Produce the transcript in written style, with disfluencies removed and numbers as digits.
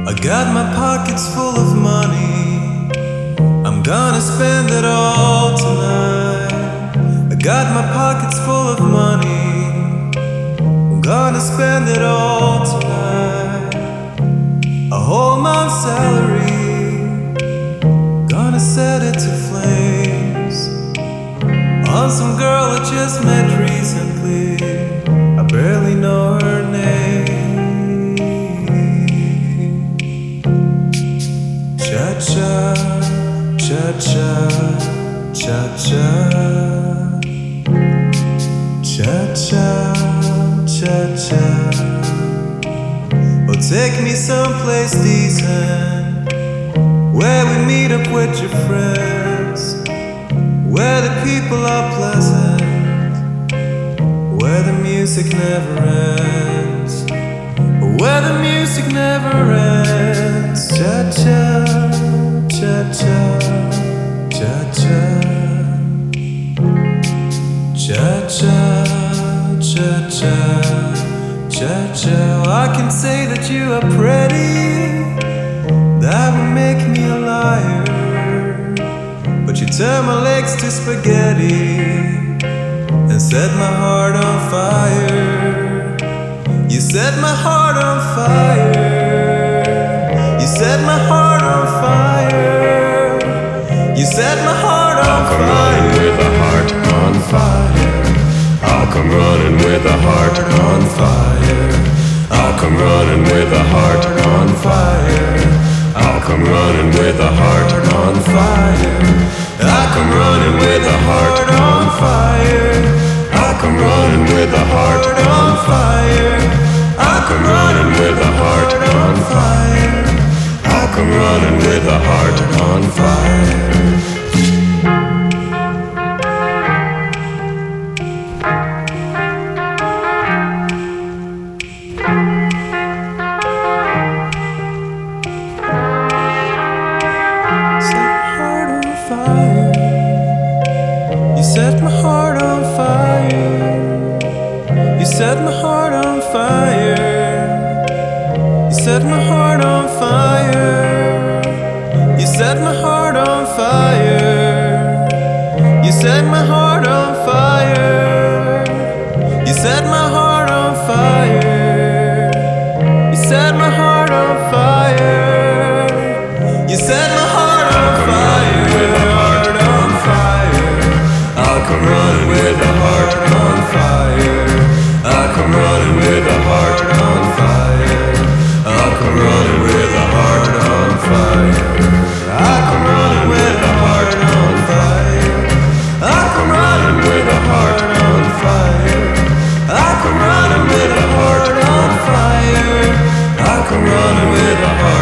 I got my pockets full of money. I'm gonna spend it all tonight. I got my pockets full of money. I'm gonna spend it all tonight. A whole month's salary, gonna set it to flames on some girl I just met recently. I barely know her name. Cha-cha, cha-cha, cha-cha, cha-cha, cha-cha. Oh, take me someplace decent, where we meet up with your friends, where the people are pleasant, where the music never ends, where the music never ends. Cha-cha, cha-cha, cha-cha, cha-cha, cha-cha, cha-cha. I can say that you are pretty, that would make me a liar, but you turn my legs to spaghetti and set my heart on fire. You set my heart on fire. You set my heart on fire. You set my heart on fire. I'll come running with a heart on fire. I'll come running with a heart on fire. I'll come running with a heart on fire. I'll come running with a heart on fire. I'll come running with a heart on fire. I'll come running with a heart on fire. I'll come running with a heart on fire. I'll come running with a heart on fire. You set my heart on fire. You set my heart on fire. You set my heart on fire. You set my heart on fire. You set my heart on fire. You set my heart on fire. You set my heart on fire. You set my heart on fire. With a heart on fire. I'll come running with a heart on fire. I'll come running with a heart on fire. I'll come running with a heart on fire. I'll come running with a heart on fire. I'll come running with a heart on fire. I'll come running with a heart on fire. I'll come running with a heart.